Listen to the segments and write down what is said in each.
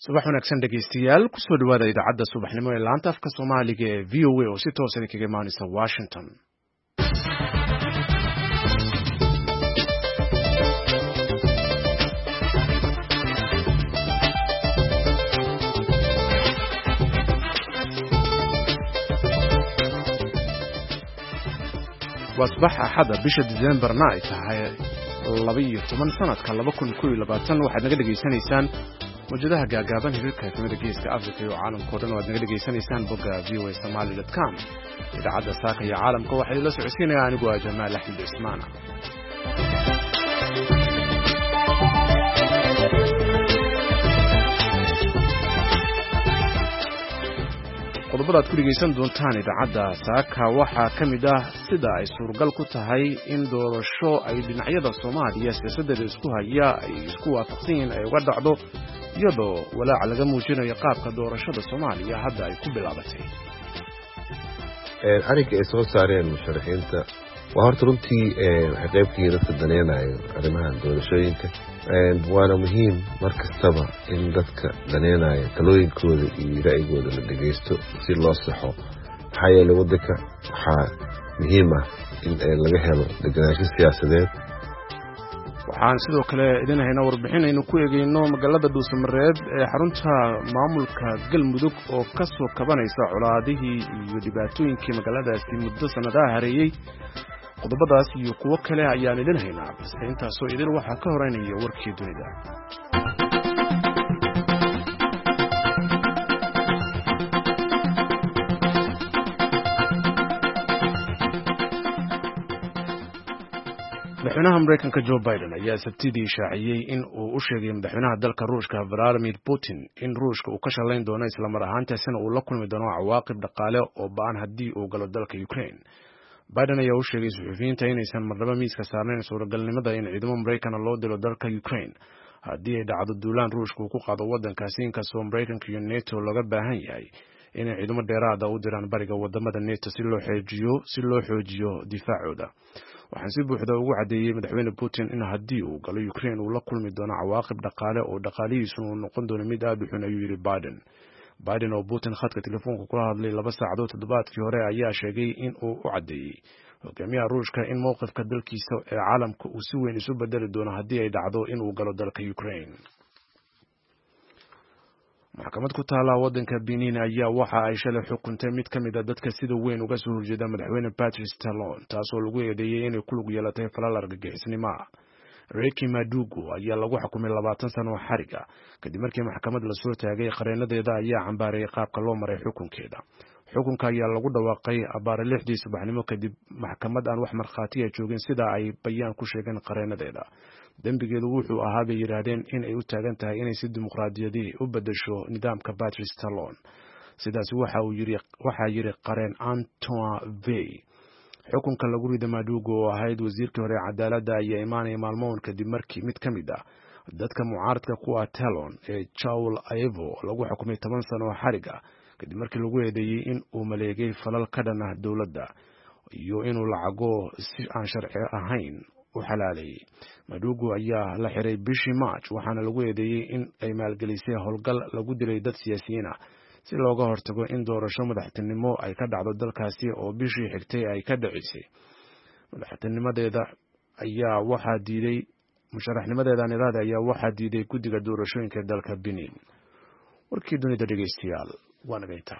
subax wanaagsan dhegeystayaal kusoo dhawaada idaacadda subaxnimo ee laanta afka Soomaaliga ee VOA oo si toos ah kaga imaanaysa Washington. wasbax axada bisha December-na ay tahay 12 sanadka 2021 waxaad naga dhageysanaysaan wajadaha gaagaaban hirarka kamida geeska Afrika iyo caalamka oo dhan waad naga dhageysanaysaan bogga voasomali.com. idaacadda saaka iyo caalamka waxay la socodsiinayaan anigu waa Jamaal Axmed Ismaan. qodobada aad ku dhegeysan doontaan idaacadda saaka waxaa ka mid ah sida ay suuragal ku tahay in doorasho ay dhinacyada Soomaaliya siyaasadeeda isku haya ay isku waafaqsan yihiin ay uga dhacdo iyadoo walaac laga muujinayo qaabka doorashada Soomaaliya hadda ay ku bilaabatay. Arrinka ay soo saareen musharaxiinta waa horta runtii waxay qayb ka yihiin dadka daneynayo arrimaha doorashooyinka waana muhiim mar kastaba in dadka daneynayo talooyinkooda iyo ra'yigooda la dhageysto si loo saxo maxaa yeelay waddanka waxaa muhiim ah in laga helo deganaansho siyaasadeed. waxaan sidoo kale idin haynaa warbixin aynu ku eegayno magaalada Dhuusamareeb ee xarunta maamulka Galmudug oo ka soo kabanaysa colaadihii iyo dhibaatooyinkii magaaladaasi muddo sanadaha hareeyay. qodobadaas iyo kuwo kale ayaan idin haynaa balse intaasoo idin waxaa ka horeynaya warkii dunida. madaxweynaha Mareykanka Joe Biden ayaa sabtidii shaaciyay in uu u sheegay madaxweynaha dalka Ruushka Vladimir Putin in Ruushka uu ka shaqayn doono isla mar ahaantaasina uu la kulmi doono cawaaqib dhaqaale oo ba'an haddii uu galo dalka Ukraine. Biden ayaa u sheegay suxufiyiinta inaysan marnaba miiska saarnayn suuragalnimada in ciidamo Mareykan loo dilo dalka Ukraine haddii ay dhacdo duulaan Ruushka uu ku qaado waddankaasi, inkastoo Mareykanka iyo NATO laga baahan yahay inay ciidamo dheeraad ah u diraan bariga wadamada NATO si loo xoojiyo difaacooda. waxaan si buuxda ugu cadeeyay madaxweyne Putin in haddii uu galo Ukraine uu la kulmi doono cawaaqib dhaqaale oo dhaqaalihiisu uu noqon doono mid aad u xun, ayuu yiri Biden oo Putin khadka telefoonka kula hadlay 2 saacadood toddobaadkii hore ayaa sheegay in uu u cadeeyay hogaamiyaha Ruushka in mowqifka dalkiisa ee caalamka uu si weyn isu bedeli doono haddii ay dhacdo in uu galo dalka Ukraine. maxkamad ku taala waddanka Benin ayaa waxa ay shalay xukuntay mid ka mid ah dadka sida weyn uga soo horjeeda madaxweyne Patrice Talon, taasoo lagu eedeeyay inay ku lug yeelatay falal argagixisnimo. Ricky Madugu ayaa lagu xukumay 20 sano oo xarig ah kadib markii maxkamad la soo taagay. qareenadeeda ayaa cambaaray qaabka loo maray xukunkeeda. xukunka ayaa lagu dhawaaqay abaare 6 subaxnimo kadib maxkamad aan wax markhaati ah joogin sida ay bayaan ku sheegeen qareenadeeda. dambigeedu wuxuu ahaa bay yiraahdeen in ay u taagan tahay inay si dimuqraadiyadi u bedesho nidaamka Patrice Talon. sidaas waxa yiri qareen Antoine Vey. xukunka lagu riday Madugu oo ahayd wasiirkii hore cadaaladda ayaa imaanaya maalmoon kadib markii mid ka mid ah dadka mucaaradka ku ah Talon ee Joel Ayevo lagu xukumay 10 sano oo xarig ah kadib markii lagu eedeeyay in uu maleegay falal ka dhan ah dowladda iyo inuu lacago si aan sharci ahayn u xalaalay. Madugu ayaa la xiray bishii March waxaana lagu eedeeyay in ay maalgelisay howlgal lagu dilay dad siyaasiyiin ah si looga hortago in doorasho madaxtinimo ay ka dhacdo dalkaasi oo bishii xigtay ay ka dhacisay. madaxtinimadeeda ayaa waxaa diiday guddiga doorashooyinka dalka Benin. warkii dunida dhegeystayaal waa naga intaa.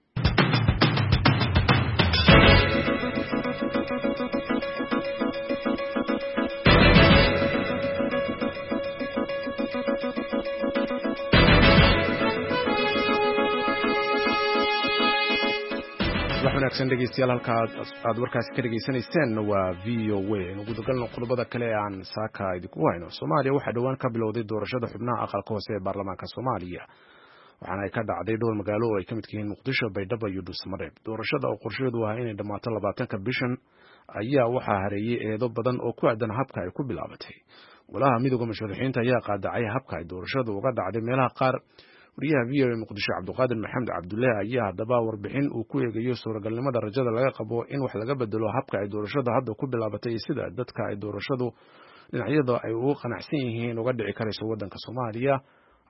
wanaagsan dhegeystayaal halka aad warkaasi ka dhageysanayseen waa VOA. ugu dagalno qodobada kale aan saaka idinku hayno. Soomaaliya waxaa dhawaan ka bilowday doorashada xubnaha aqalka hoose ee baarlamaanka Soomaaliya, waxaana ay ka dhacday dhowr magaalo oo ay ka mid yihiin Muqdisho, Baydhabo iyo Dhuusamareeb. doorashada oo qorsheedu ah inay dhamaato 20ka bishan ayaa waxaa hareeyay eedo badan oo ku aadan habka ay ku bilaabatay. golaha midowga musharaxiinta ayaa qaadacay habka ay doorashadu uga dhacday meelaha qaar. wariyaha VOA Muqdisho Cabduqaadir Maxamed Cabdullaahi ayaa haddaba warbixin uu ku eegayo suuragalnimada rajada laga qabo in wax laga bedelo habka ay doorashada hadda ku bilaabatay sida dadka ay doorashadu dhinacyada ay ugu qanacsan yihiin uga dhici karayso waddanka Soomaaliya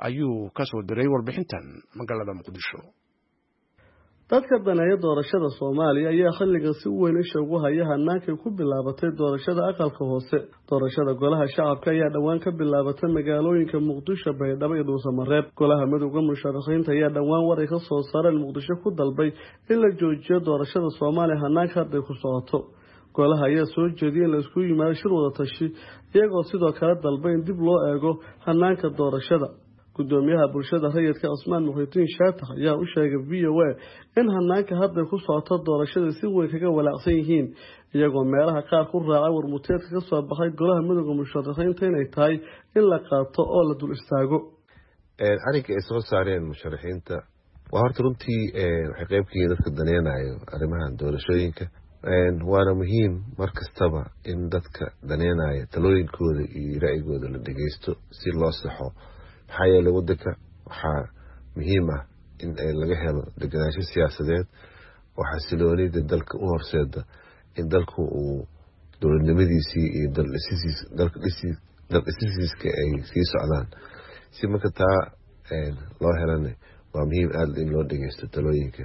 ayuu ka soo diray warbixintan magaalada Muqdisho. dadka daneeya doorashada Soomaaliya ayaa xilligan si weyn isha ugu haya hanaanka ku bilaabatay doorashada aqalka hoose. Doorashada golaha shacabka ayaa dhawaan ka bilaabatay magaalooyinka Muqdisho, Baydhabo iyo Dhuusamareeb. Golaha midowga musharaxiinta ayaa dhawaan war ay ka soo saareen Muqdisho ku dalbay in la joojiyo doorashada Soomaaliya hanaanka hadda ku socoto. golaha ayaa soo jeediyay in la isku yimaado shir wada tashi iyagoo sidoo kale dalbay in dib loo eego hanaanka doorashada. gudoomiyaha bulshada rayidka Cusmaan Mukhaytiin Shaatax ayaa u sheegay VOA in hanaanka hadda ku socoto doorashada si weyn kaga walaacsan yihiin iyagoo meelaha qaar ku raacay warmuteedka ka soo baxay golaha midowga musharaxiinta inay tahay in la qaato oo la dul istaago. Aniga ay soo saareen musharaxiinta waa horta runtii waxay qayb ka yihiin dadka daneynayo arrimahan doorashooyinka waana muhiim mar kastaba in dadka daneynayo talooyinkooda iyo ra'yigooda la dhageysto si loo saxo. maxaa yeelay wadanka waxaa muhiim ah in laga helo deganaansho siyaasadeed oo xasiloonida dalka u horseeda in dalku uu dowladnimadiisii iyo dal-dhisiiska ay sii socdaan. si marka taa loo helana waa muhiim aad in loo dhageysto talooyinka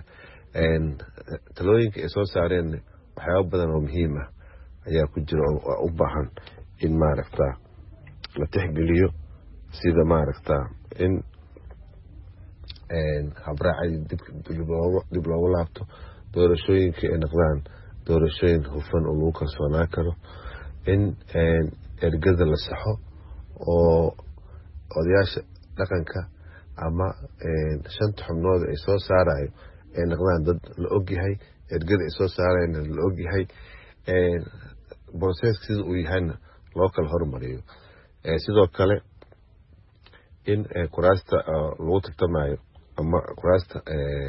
ay soo saareen. waxyaabo badan oo muhiim ah ayaa ku jira oo u baahan in maaragta la tixgeliyo sida maaragta in habraacay dib loogu laabto doorashooyinka ay noqdaan doorashooyin hufan oo lagu kalsoonaan karo in ergada la saxo oo odayaasha dhaqanka ama shanta xubnood ay soo saarayo ay noqdaan dad la ogyahay ergada ay soo saarayna la ogyahay process sida uu yahayna loo kala hormariyo. sidoo kale in kuraasta lagu tartamayo ama kuraasta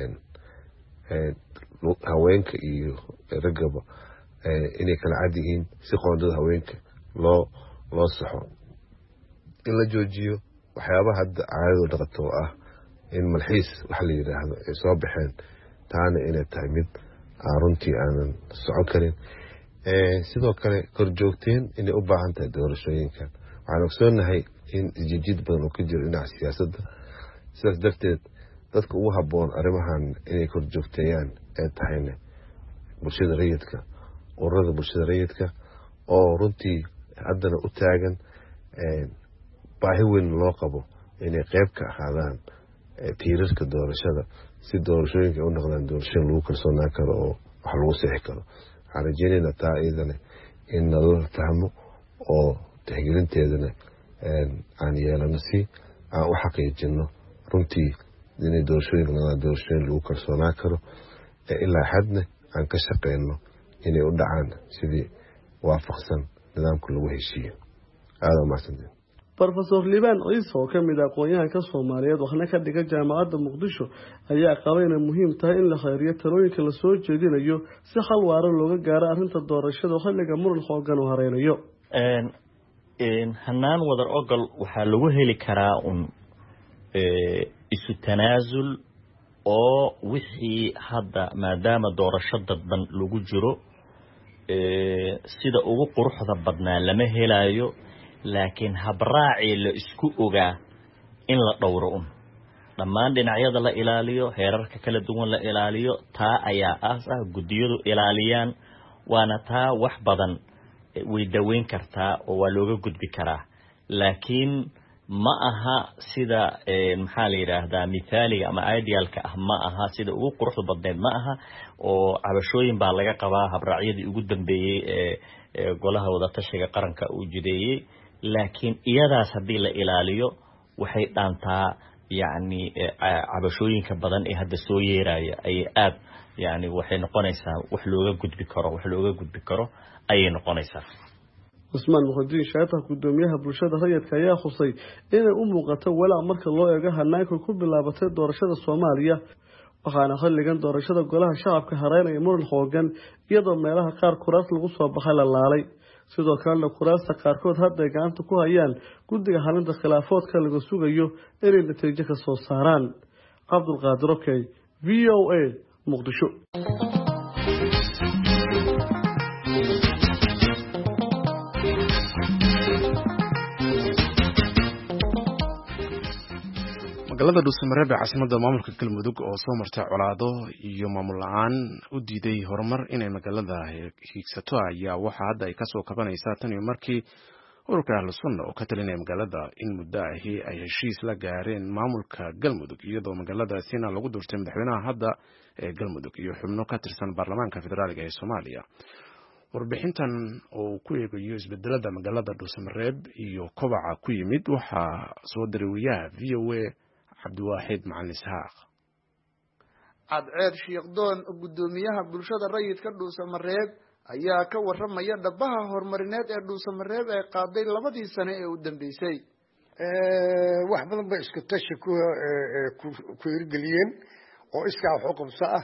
haweenka iyo ragaba inay kala cad yihiin si qoondada haweenka loo saxo. in la joojiyo waxyaabaha hadda caadadu dhaqato oo ah in malxiis waxa la yiraahdo ay soo baxeen taana inay tahay mid runtii aanan socon karin. sidoo kale korjoogteen inay u baahan tahay doorashooyinkan. waxaan ogsoonahay in isjiid badan oo ka jiro dhinaca siyaasadda sidaas darteed dadka ugu habboon arrimahan inay korjoogteeyaan ee tahayna bulshada rayidka ururada bulshada rayidka oo runtii haddana u taagan baahi weyn loo qabo inay qayb ka ahaadaan tiirarka doorashada si doorashooyinka u noqdaan doorashooyin lagu kalsoonaan karo oo wax lagu seexi karo. waxaan rajeynaynaa taa iyadana in nala fahmo oo tixgelinteedana aan yeelano si aan u xaqiijino runtii inay doorashooyinka noqdaan doorashooyin lagu kalsoonaan karo ilaa xadna aan ka shaqeyno inay u dhacaan sidii waafaqsan nidaamka lagu heshiiyo. aada umahadsantiin. Professor Liban Ciise oo ka mid ah aqoonyahanka Soomaaliyeed waxna ka dhiga jaamacadda Muqdisho ayaa qabay in muhiim tahay in la khayriyo talooyinka la soo jeedinayo si xal waara looga gaaro arrinta doorashada xilliga muran xoogan oo hareynayo. hanaan wadar ogol waxaa lagu heli karaa isu tanaasul oo wixii hadda maadaama doorasho dadban lagu jiro sida ugu quruxda badnaa lama helayo laakiin habraaci la isku ogaa in la dhowro dhammaan dhinacyada la ilaaliyo heerarka kala duwan la ilaaliyo taa ayaa ah gudiyadu ilaaliyaan waana taa wax badan way daweyn kartaa oo waa looga gudbi karaa laakiin ma aha sida maxaa la yiraahdaa mithaaliga ama idealka ah ma aha sida ugu quruxda badneed ma aha oo cabashooyin baa laga qabaa habraacyadii ugu dambeeyay ee golaha wada tashiga qaranka uu jideeyay laakiin iyadaas hadii la ilaaliyo waxay dhaantaa yani cabashooyinka badan ee hadda soo yeeraya ay aad yani waxay noqonaysaa wax looga gudbi karo ayay noqonaysaa. Cusmaan Mukhaytiin Shaatax gudoomiyaha bulshada rayidka ayaa xusay inay u muuqato walaac marka loo eego hanaanka ku bilaabatay doorashada Soomaaliya waxaana xilligan doorashada golaha shacabka hareynaya muran xoogan iyadoo meelaha qaar kuraas lagu soo baxay la laalay. sidoo kale kuraasta qaarkood hadda ay gacanta ku hayaan guddiga xalinta khilaafaadka laga sugayo inay natiijo ka soo saaraan. Cabdulqaadir Okey, VOA, Muqdisho. magaalada dhuusamareeb ee caasimadda maamulka galmudug oo soo martay colaado iyo maamul la-aan u diiday horumar inay magaalada hiigsato ayaa waxaa hadda ay kasoo kabanaysaa tan iyo markii ururka ahlu sunna oo ka talinaya magaalada in muddo ahi ay heshiis la gaareen maamulka galmudug iyadoo magaaladaasina lagu doortay madaxweynaha hadda ee galmudug iyo xubno ka tirsan baarlamaanka federaaliga ee Soomaaliya. warbixintan oo ku eegayo isbedelada magaalada dhuusamareeb iyo kobaca ku yimid waxaa soo diray wariyaha VOA Cabdiwaaxid Macalin Isxaaq. Cadceed Sheekdoon gudoomiyaha bulshada rayidka dhuusamareeb ayaa ka waramaya dhabaha horumarineed ee dhuusamareeb ee qaaday 2 sano ee u dambeysay. wax badan bay isku tashi ku hirgeliyeen oo iska wax u qabso ah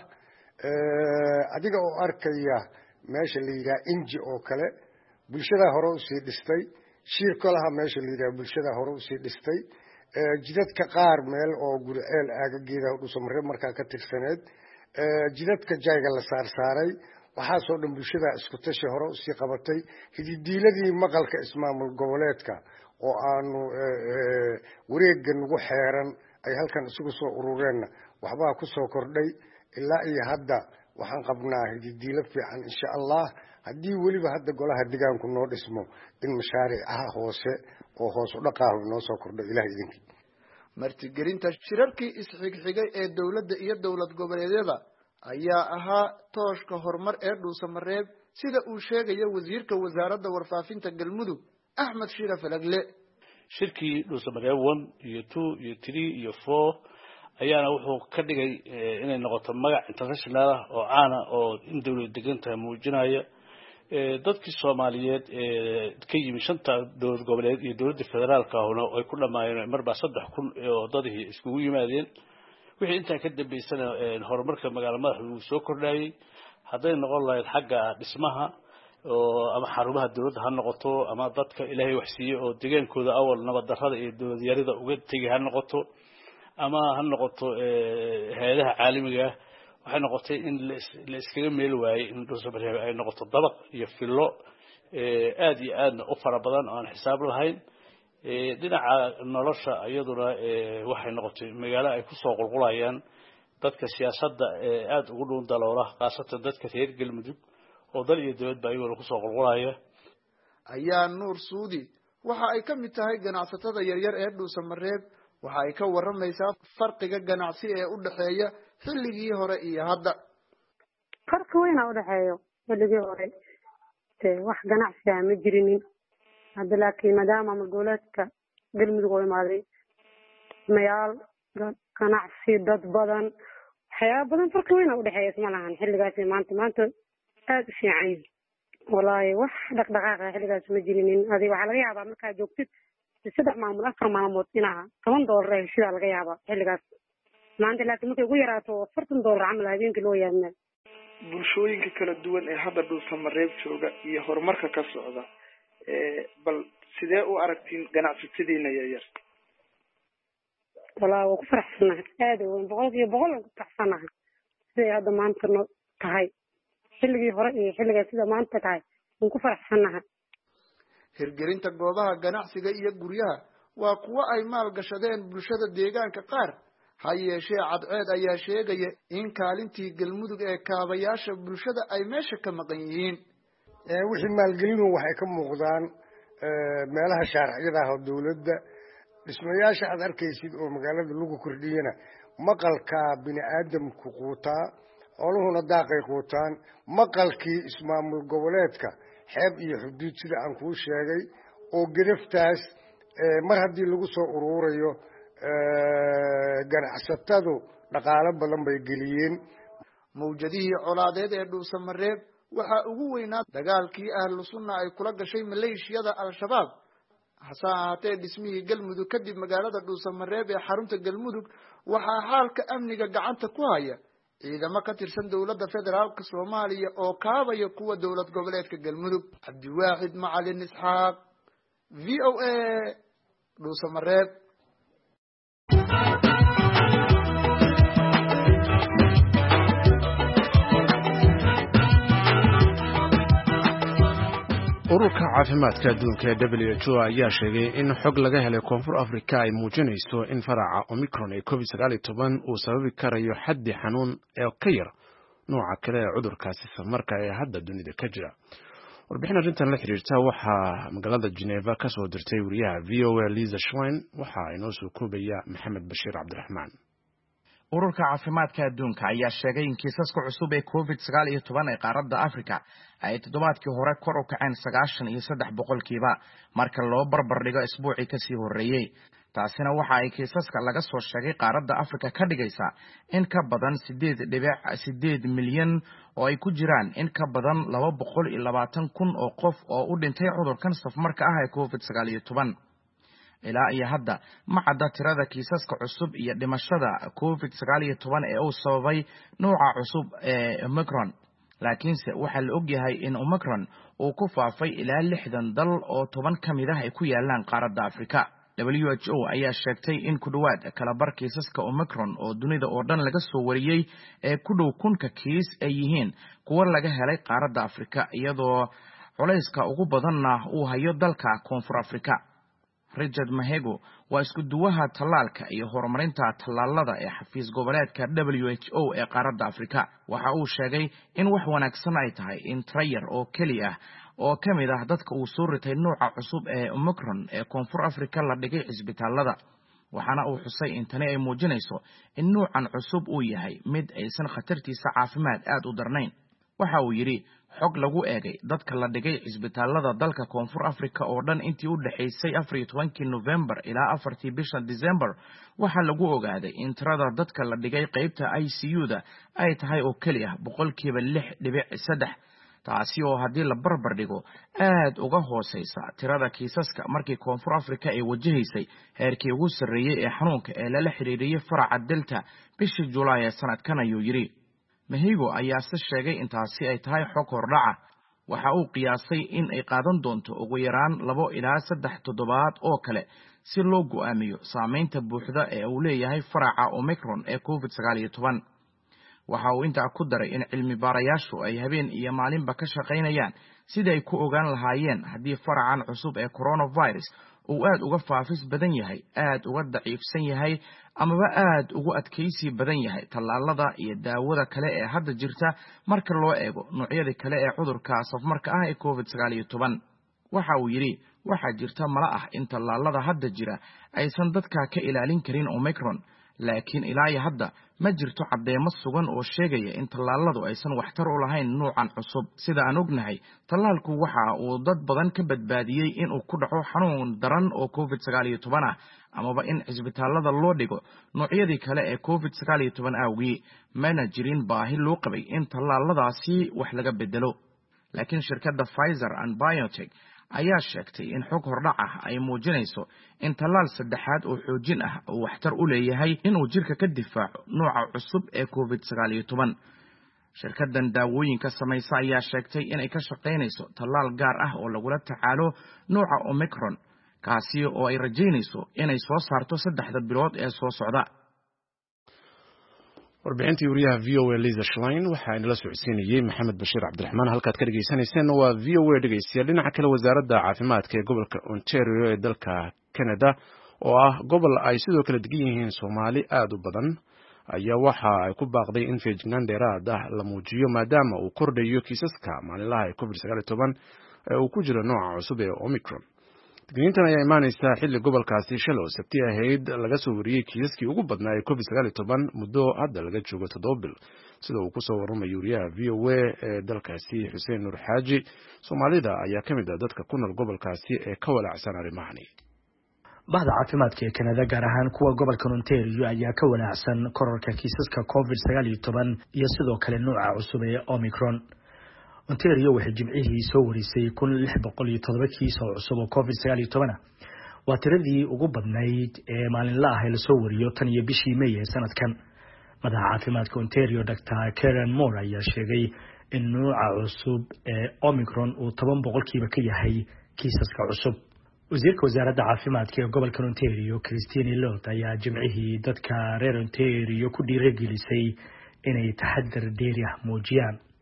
adiga oo arkaya meesha la yiraahdo inji oo kale bulshada hore u sii dhistay shirkolaha meesha la yiraahdo bulshada hore u sii dhistay jidadka qaar meel oo gurceel aagageeda dhuusamareeb markaa ka tirsaneed jidadka jayga la saaray waxa soo dhan bulshada isku tashi hore u sii qabatay hididiiladii maqalka ismaamul goboleedka oo aanu wareegan ugu xeeran ay halkan isugu soo urureen waxba ku soo kordhay ilaa iyo hadda waxaan qabnaa hididiilo fiican insha Allah haddii waliba hadda golaha deegaanku noo dhismo in mashaariicaha hoose oo hoos u dhaqaaho noo soo kordho ilaahay idinki martigelinta shirarkii isxigxigay ee dawladda iyo dawlad goboleedyada ayaa ahaa tooshka horumar ee dhuusamareeb sida uu sheegayo wasiirka wasaaradda warfaafinta galmudug Axmed Shira Falagle. shirkii dhuusamareeb 1 iyo 2 iyo 3 iyo 4 ayaana wuxuu ka dhigay inay noqoto magac international ah oo caana oo in dawlad deegaanka muujinaya dadkii Soomaaliyeed ka yimi 5 dawlad goboleed iyo dawladda federaalka ahna ay ku dhamaayeen marba 3,000 oo dadii iskugu yimaadeen wixii inta ka dambeysana horumarka magaalada uu soo kordhayay haday noqon lahayd xagga dhismaha oo ama xarumaha dawladda ha noqoto ama dadka Ilaahay wax siiyo oo deegaankooda awal nabad darrada iyo dawlad yarida uga tagay ha noqoto ama ha noqoto hay'adaha caalamiga waxay noqotay in la iskaga meel waayay in dhuusamareeb ay noqoto dabaq iyo fillo aad iyo aad u fara badan oo aan xisaab lahayn dhinaca nolosha iyaduna waxay noqotay magaalo ay ku soo qulqulayaan dadka siyaasadda aad ugu dhow daloola qaasatan dadka reer galmudug oo dal iyo dawladba ayagoo ku soo qulqulaya ayaa Nuur Suudi waxa ay ka mid tahay ganacsatada yaryar ee dhuusamareeb waxa ay ka waramaysaa farqiga ganacsi ee u dhaxeeya xilligii hore iyo hadda. farqi weyn u dhaxeeyo xilligii hore wax ganacsi ah ma jirin hadda laakiin maadaama magaalada galmudug oo imaaday mayaal ganacsi dad badan waxyaabo badan farqi weyn u dhaxeeyo malahan xilligaas maanta aad u fiican wallahi wax dhaqdhaqaaq xilligaas ma jirin adiga waxa laga yaabaa marka joogtid saddex maamul afar maalmood inaha $10 ay sida laga yaabo xilligaas maanta laakiin markay ugu yaraato $40 camal habeenkii loo yaabna bulshooyinka kala duwan ee hadda dhuusamareeb jooga iyo horumarka ka socda bal sidee u aragtiin ganacsatadiina yaryar wallahi waa ku faraxsanahay aad weyn boqol ku faraxsanahay sidee hadda maanta tahay xilligii hore iyo xilliga sida maanta tahay waan ku faraxsanahay hirgelinta goobaha ganacsiga iyo guryaha waa kuwa ay maal gashadeen bulshada deegaanka qaar ha yeeshee Cadceed ayaa sheegaya in kaalintii galmudug ee kaabayaasha bulshada ay meesha ka maqan yihiin wixii maalgelinu waxay ka muuqdaan meelaha sharciyada ah dawladda dhismayaasha aad arkaysid oo magaalada lagu kordhiyana maqalka bini aadamku quutaa xooluhuna daaqay quutaan maqalkii ismaamul goboleedka xeeb iyo xuduud sida aan ku sheegay oo gadaftaas mar haddii lagu soo ururayo ganacsatadu dhaqaale badan bay geliyeen mawjadihii colaadeed ee dhuusamareeb waxa ugu weynaa dagaalkii ahlu sunna ay kula gashay maleeshiyada al-shabaab hase ahaatee dhismihii galmudug kadib magaalada dhuusamareeb ee xarunta galmudug waxaa xaalka amniga gacanta ku haya ciidamo ka tirsan dawladda federaalka Soomaaliya oo kaabaya kuwa dawlad goboleedka galmudug. Cabdiwaaxid Macalin Isxaaq VOA dhuusamareeb. ururka caafimaadka adduunka ee WHO ayaa sheegay in xog laga helay koonfur Afrika ay muujinayso in faraca Omicron ee COVID-19 uu sababi karayo xaddi xanuun ee ka yar nooca kale ee cudurkaasi samarka ee hadda dunida ka jira. warbixin arrintan la xiriirta waxaa magaalada Geneva ka soo dirtay wariyaha VOA Lisa Schwein waxaa inoo soo koobaya Maxamed Bashiir Cabdiraxmaan. ururka caafimaadka adduunka ayaa sheegay in kiisaska cusub ee COVID-19 ee qaaradda Afrika ay toddobaadkii hore kor u kaceen 93% marka loo barbar dhigo isbuucii ka sii horeeyay. taasina waxa ay kiisaska laga soo sheegay qaaradda Afrika ka dhigaysaa in ka badan 8.8 milyan oo ay ku jiraan in ka badan 220,000 oo qof oo u dhintay cudurkan safmarka ah ee COVID-19. ilaa iyo hadda ma cadda tirada kiisaska cusub iyo dhimashada COVID-19 ee uu sababay nooca cusub ee Omicron, laakiinse waxaa la og yahay in Omicron uu ku faafay ilaa 60 dal oo 10 ka mid ah ay ku yaalaan qaaradda Afrika. WHO ayaa sheegtay in ku dhawaad kala bar kiisaska Omicron oo dunida oo dhan laga soo wariyay ee ku dhow 1,000 kiis ay yihiin kuwa laga helay qaaradda Afrika, iyadoo culayska ugu badanna uu hayo dalka Koonfur Afrika. Richard Mahego waa isku duwaha talaalka iyo horumarinta talaalada ee xafiis goboleedka WHO ee qaaradda Afrika. waxa uu sheegay in wax wanaagsan ay tahay in trayar oo kaliya oo kamid ah dadka uu soo ritay nooca cusub ee Omicron ee Koonfur Afrika la dhigay cisbitaalada, waxaana uu xusay in tani ay muujinayso in noocan cusub uu yahay mid aysan khatartiisa caafimaad aad u darnayn. waxa uu yiri xog lagu eegay dadka la dhigay cisbitaalada dalka Koonfur Afrika oo dhan intii u dhaxaysay 14 November ilaa 4 bisha December, waxa lagu ogaaday in tirada dadka la dhigay qaybta ICU-da ay tahay oo kaliya 6.3%, taasi oo haddii la barbar dhigo aad uga hooseysa tirada kiisaska markii Koonfur Afrika ay wajahaysay heerkii ugu sarreeyay ee xanuunka ee la xiriiriyay faraca Delta bishii July ee sanadkan, ayuu yiri. Mahego ayaa sheegay in taasi ay tahay xog hordhaca. waxa uu qiyaasay in ay qaadan doonto ugu yaraan 2 ilaa 3 toddobaad oo kale si loo go'aamiyo saameynta buuxda ee uu leeyahay faraca Omicron ee COVID-19. waxa uu intaa ku daray in cilmi baarayaashu ay habeen iyo maalinba ka shaqaynayaan sidii ay ku ogaan lahaayeen haddii faracan cusub ee coronavirus uu aad uga faafis badan yahay, aad uga daciifsan yahay, amaba aad ugu adkaysi badan yahay tallaalada iyo daawada kale ee hadda jirta marka loo eego noocyada kale ee cudurka safmarka ah ee COVID-19. waxa uu yiri waxa jirta mala ah in tallaalada hadda jira aysan dadka ka ilaalin karin Omicron, laakiin ilaa iyo hadda ma jirto caddeemo sugan oo sheegaya in tallaaladu aysan waxtar u lahayn noocan cusub. sida aan ognahay, tallaalku waxa uu dad badan ka badbaadiyay in uu ku dhaco xanuun daran oo COVID-19 ah, amaba in cisbitaalada loo dhigo noocyadii kale ee COVID-19 awgii mana jirin baahi loo qabay in tallaaladaasi wax laga bedelo. laakiin shirkadda Pfizer and BioNTech ayaa sheegtay in xog hordhac ah ay muujinayso in tallaal saddexaad oo xoojin ah uu waxtar u leeyahay inuu jirka ka difaaco nooca cusub ee COVID-19. shirkaddan daawooyinka samaysa ayaa sheegtay in ay ka shaqaynayso tallaal gaar ah oo lagula tacaalo nooca Omicron, kaasi oo ay rajaynayso inay soo saarto 3 bilood ee soo socda. warbixintii wariyaha VOA Lisa Schwein waxaa inala socodsiinayay Maxamed Bashiir Cabdiraxmaan. halkaad ka dhageysanayseen waa VOA dhegeystayaal. dhinaca kale, wasaaradda caafimaadka ee gobolka Ontario ee dalka Canada oo ah gobol ay sidoo kale degan yihiin Soomaali aad u badan ayaa waxa ay ku baaqday in feejignaan dheeraad ah la muujiyo maadaama uu kordhayo kiisaska maalinlaha ee COVID-19 ee uu ku jiro nooca cusub ee Omicron. digniintan ayaa imaanaysaa xilli gobolkaasi shalay oo Sabti ahayd laga soo wariyay kiisaskii ugu badnaa ee COVID-19 muddo hadda laga joogo 7 bil, sida uu ku soo waramayo wariyaha VOA ee dalkaasi Xuseen Nuur Xaaji. Soomaalida ayaa ka mid ah dadka ku nool gobolkaasi ee ka walaacsan arrimahani. bahda caafimaadka ee Canada gaar ahaan kuwa gobolka Ontario ayaa ka walaacsan kororka kiisaska COVID-19 iyo sidoo kale nooca cusub ee Omicron. Ontario waxay jimcihii soo warisay 1607 kiis oo cusub oo COVID-19. waa tiradii ugu badnayd ee maalinlaha ah la soo wariyo tan iyo bishii May ee sanadkan. madaxa caafimaadka Ontario Dr. Karen Moore ayaa sheegay in nooca cusub ee Omicron uu 10% ka yahay kiisaska cusub. wasiirka wasaaradda caafimaadka ee gobolka Ontario Christine Lott ayaa jimcihii dadka reer Ontario ku dhiirigelisay inay taxadar dheeri ah muujiyaan.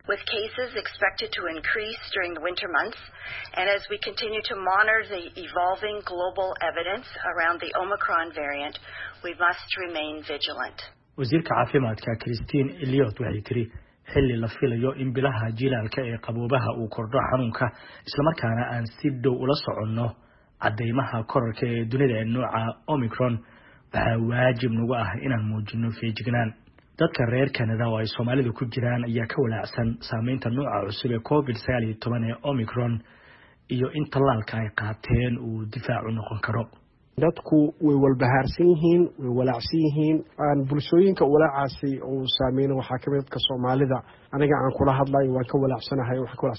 with cases expected to increase during the winter months, and as we continue to monitor the evolving global evidence around the Omicron variant, we must remain vigilant. wasiirka caafimaadka Christine Elliott waxay tiri xilli la filayo in bilaha jiilaalka ee qaboobaha uu kordho xanuunka isla markaana aan si dhow ula soconno cadeymaha kororka ee dunida ee nooca Omicron waxa waajib nagu ah inaan muujino feejignaan dadka reer Canada oo ay Soomaalidu ku jiraan ayaa ka walaacsan saameynta nooca cusub ee COVID-19 ee Omicron iyo in tallaalka ay qaateen uu difaac u noqon karo dadku way walbahaarsan yihiin way walaacsan yihiin aan bulshooyinka walaacaasi oo saameeyay waxa ka mid dadka Soomaalida aniga aan kula hadlay waan ka walaacsanahay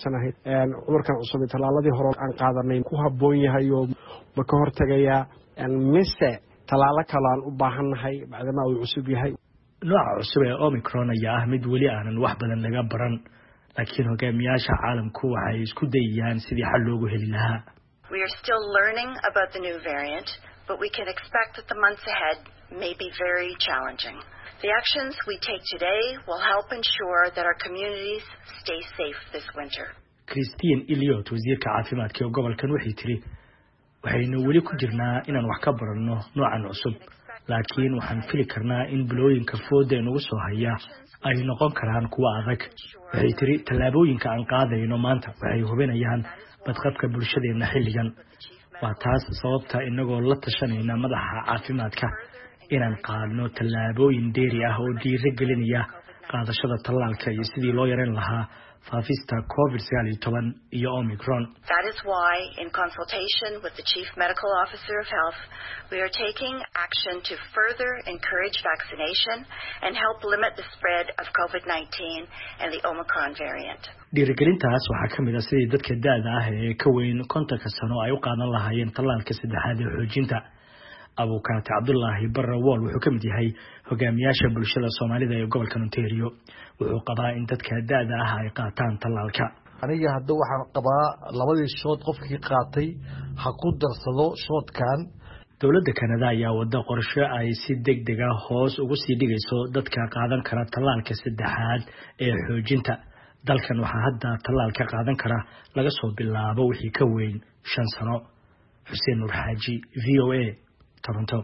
cudurkan cusub ee tallaaladii hore aan qaadanay ku habboon yahay oo ma ka hortagaya mise tallaalo kale aan u baahanahay maadaama uu cusub yahay nooca cusub ee Omicron ayaa ah mid weli aanan wax badan laga baran laakiin hogaamiyaasha caalamku waxay isku dayayaan sidii xal loogu heli lahaa We are still learning about the new variant, but we can expect that the months ahead may be very challenging. The actions we take today will help ensure that our communities stay safe this winter. Christine Elliott wasiirka caafimaadka ee gobolkan waxay tiri waxaynu weli ku jirnaa inaan wax ka baranno noocan cusub laakiin waxaan fili karnaa in bilooyinka fooda nagu soo haya ay noqon karaan kuwa adag waxay tiri tallaabooyinka aan qaadayno maanta waxay hubinayaan badqabka bulshadeena xilligan waa taas sababta inagoo la tashanayna madaxa caafimaadka inaan qaadno tallaabooyin dheeri ah oo dhiirigelinaya qaadashada tallaalka iyo sidii loo yareyn lahaa faafista COVID-19 iyo Omicron. That is why, in consultation with the Chief Medical Officer of Health, we are taking action to further encourage vaccination and help limit the spread of COVID-19 and the Omicron variant. dhiirigelintaas waxaa ka mid ah sidii dadka da'da ah ee ka weyn 50 sano ay u qaadan lahaayeen tallaalka saddexaad ee xoojinta abukaate Cabdullaahi Barrawool wuxuu ka mid yahay hogaamiyaasha bulshada Soomaalida ee gobolka Ontario wuxuu qabaa in dadka da'da ah ay qaataan tallaalka aniga hadda waxaan qabaa labadii shood qofkii qaatay ha ku darsado shoodkan dowladda Canada ayaa wada qorshe ay si degdeg ah hoos ugu sii dhigayso dadka qaadan kara tallaalka saddexaad ee xoojinta dalkan waxaa hadda tallaalka qaadan kara laga soo bilaabo wixii ka weyn 5 sano Xuseen Nur Xaaji VOA Toronto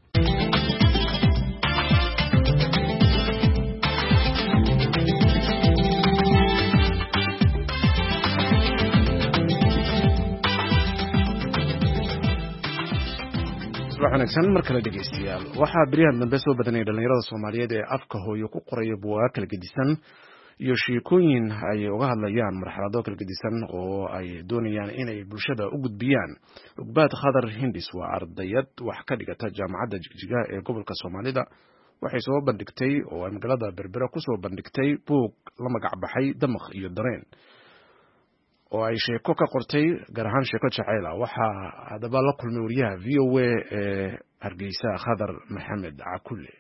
wanaagsan markale dhageystayaal waxaa bariyahan dambe soo badanay dhalinyarada Soomaaliyeed ee afka hooyo ku qoraya buugaag kala gedisan iyo sheekooyin ay uga hadlayaan marxalado kala gedisan oo ay doonayaan inay bulshada u gudbiyaan Ugbaad Khadar Hindis waa ardayad wax ka dhigata jaamacadda Jigjiga ee gobolka Soomaalida waxay soo bandhigtay oo ay magaalada Berbera ku soo bandhigtay buug la magac baxay Damaq iyo Dareen oo ay sheeko ka qortay gaar ahaan sheeko jacayl ah waxa hadaba la kulmay wariyaha VOA ee Hargeysa Khadar Maxamed Cakulle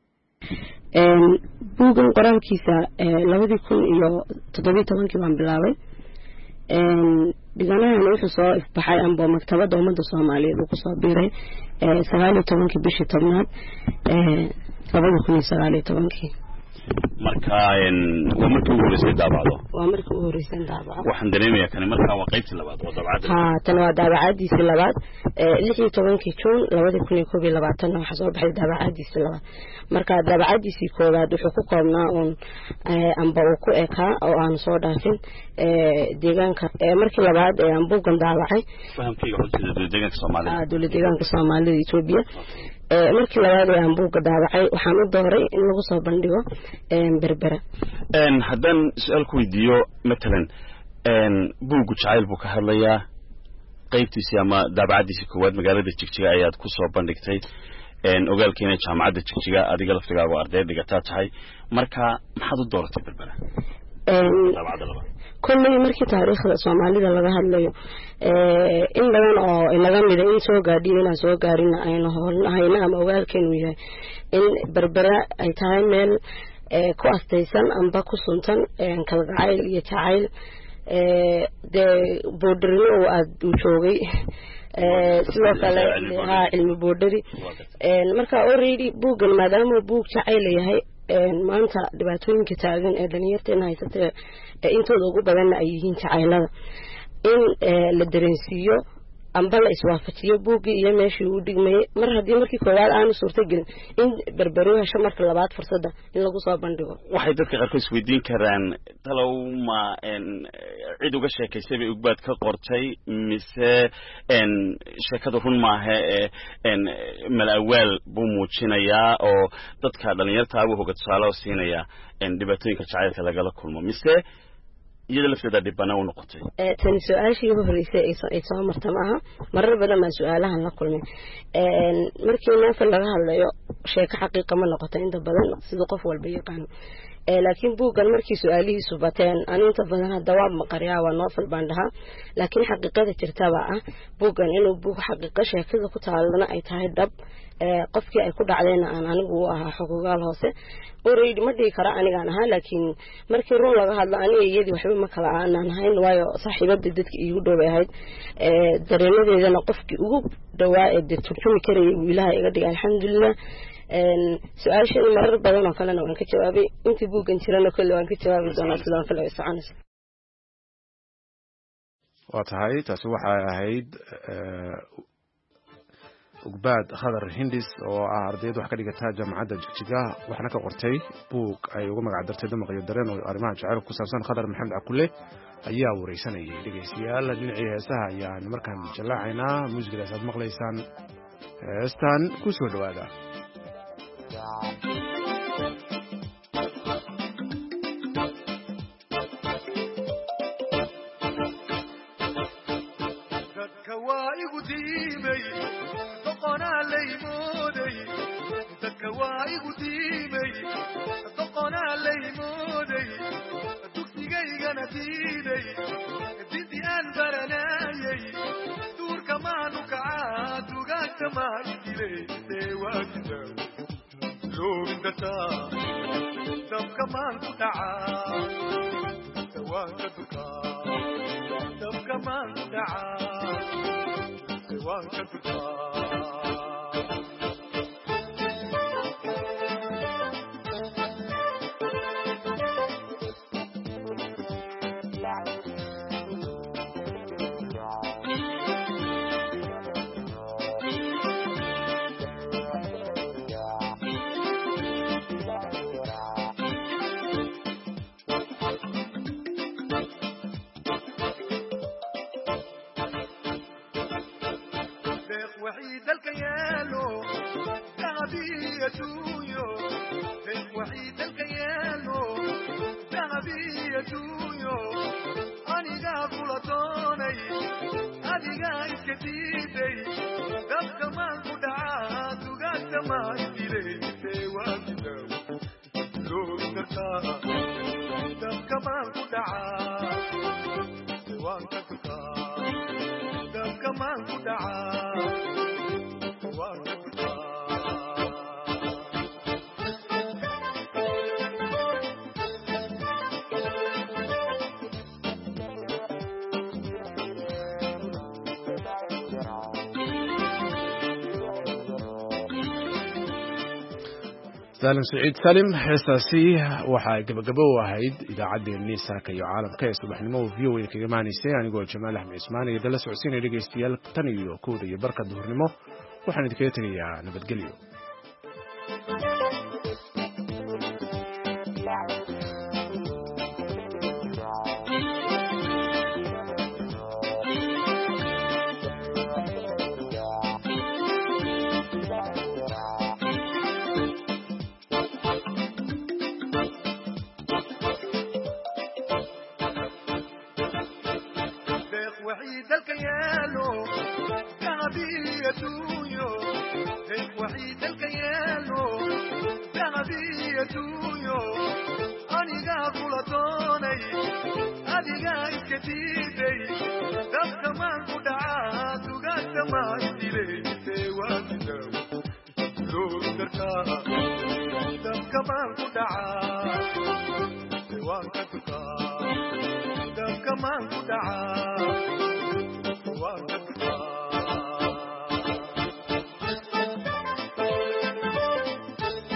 buugan qoraalkiisa 2017 baan bilaabay diganahan wuxuu soo ifbaxay anbo maktabada ummadda Soomaaliyeed uu ku soo biiray 19 bishii tobnaad 2019 marka waa markii ugu horeysay daabacdo waxaan dareemayaa kan marka waa qaybtii labaad oo daabacada tan waa daabacadiisii labaad 16 June 2021 waxa soo baxay daabacadiisii labaad marka daabacadiisii koowaad wuxuu ku koobnaa amba uu ku ekaa oo aan soo dhaafin deegaanka markii labaad aan buugan daabacay fahamkayga runtii deegaanka Soomaaliya deegaanka Soomaalida Itoobiya markii labaad aan buuga daabacay waxaan u dooray in lagu soo bandhigo Berbera haddaan su'aal ku weydiiyo matalan buugu jacayl buu ka hadlayaa qaybtiisii ama daabacadiisii koowaad magaalada Jigjiga ayaad ku soo bandhigtay ogaalkeena jaamacadda Jigjiga adiga laftigaaga arday dhigataa tahay marka maxaad u dooratay Berbera daabacada labaad kulli markii taariikhda Soomaalida laga hadlayo in badan oo inaga mid in soo gaadhiyo inaan soo gaarina ayna hornahayna ama ogaalkeenu yahay in Berbera ay tahay meel ku astaysan amba ku suntan kalgacayl iyo jacayl boordarino oo aad u joogay sidoo kale cilmi boordari marka already buugan maadaama buug jacayl yahay maanta dhibaatooyinka taagan ee dhalinyarteena haysatay intooda ugu badanna ay yihiin jacaylada in la dareensiiyo amba la iswaafajiyo buuggii iyo meeshii uu dhigmayay mar haddii markii koowaad aanu suurtagelin in berbero hesho marka labaad fursadda in lagu soo bandhigo waxay dadka qaarkood isweydiin karaan talow ma cid uga sheekaysay bay ugbaad ka qortay mise sheekadu run maaha malawaal buu muujinayaa oo dadka dhalinyarta uu hoga tusaale siinaya dhibaatooyinka jacaylka lagala kulmo mise iyada lafteeda dhibana u noqotay tan su'aashii ugu horeysay ay soo marta maaha marar badan baan su'aalahan la kulmay markii novel laga hadlayo sheeko xaqiiqa ma noqoto inta badan sida qof walba yaqaan laakiin buuggan markii su'aalihiisu bateen aan inta badan hadda waa maqariyaa waa novel baan dhahaa laakiin xaqiiqada jirtaba ah buuggan inuu buug xaqiiqo sheekada ku taalana ay tahay dhab qofkii ay ku dhacdayna aan anigu u ahaa xuquuqaal hoose already ma dhihi kara anigaan ahaa laakiin markii run laga hadlo aniga iyadii waxba ma kala aanan ahayn waayo saaxiibadii dadkii iigu dhow bay ahayd dareenadeedana qofkii ugu dhawaa ee turjumi karayay buu ilaahay iga dhigay alxamdulilah su-aashani marar badan oo kalena waan ka jawaabay intii buuggan jirana kolle waan ka jawaabi doonaa sidoo kale way soconaysa waa tahay taasi waxay ahayd ugbaad khadar hindis oo ah ardayad wax ka dhigata jaamacadda jigjiga waxna ka qortay buug ay uga magac dartay dumaq iyo dareen oo arrimaha jacaylka ku saabsan khadar maxamed cakule ayaa wareysanayay dhegeystayaal dhinacii heesaha ayaan markaan jallaacaynaa muusikadaas aad maqlaysaan heestan ku soo dhawaada سالم سعيد سالم heestaasi waxaa gabagabo u ahayd idaacaddeenii saaka iyo caalamka ee subaxnimo v o a kaga maanaysay anigoo jamaal axmed cismaan iyo dala socodsiinaya dhegeystayaal tan iyo kowda iyo barka duhurnimo waxaan idinkaga tegayaa nabadgelyo Come on,